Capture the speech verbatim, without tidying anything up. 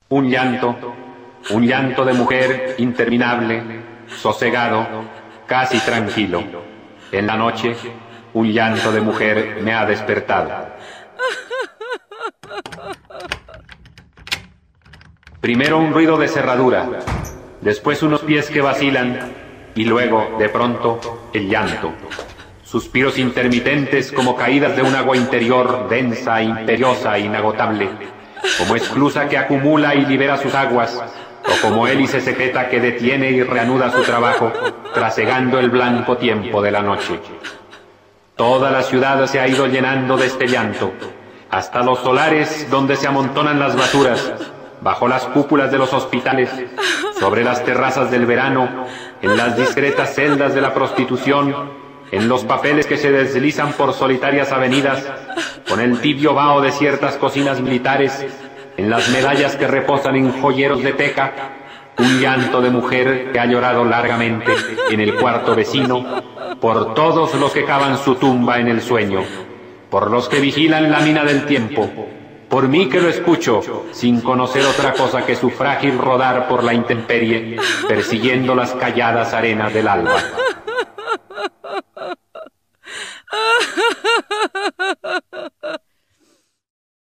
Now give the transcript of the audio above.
Un llanto, un llanto de mujer interminable, sosegado, casi tranquilo. En la noche, un llanto de mujer me ha despertado. Primero un ruido de cerradura, después unos pies que vacilan, y luego, de pronto, el llanto. Suspiros intermitentes como caídas de un agua interior densa, imperiosa e inagotable, como esclusa que acumula y libera sus aguas, o como hélice secreta que detiene y reanuda su trabajo, trasegando el blanco tiempo de la noche. Toda la ciudad se ha ido llenando de este llanto, hasta los solares donde se amontonan las basuras, bajo las cúpulas de los hospitales, sobre las terrazas del verano, en las discretas celdas de la prostitución, en los papeles que se deslizan por solitarias avenidas, con el tibio vaho de ciertas cocinas militares, en las medallas que reposan en joyeros de teca, un llanto de mujer que ha llorado largamente en el cuarto vecino, por todos los que cavan su tumba en el sueño, por los que vigilan la mina del tiempo, por mí que lo escucho, sin conocer otra cosa que su frágil rodar por la intemperie, persiguiendo las calladas arenas del alba.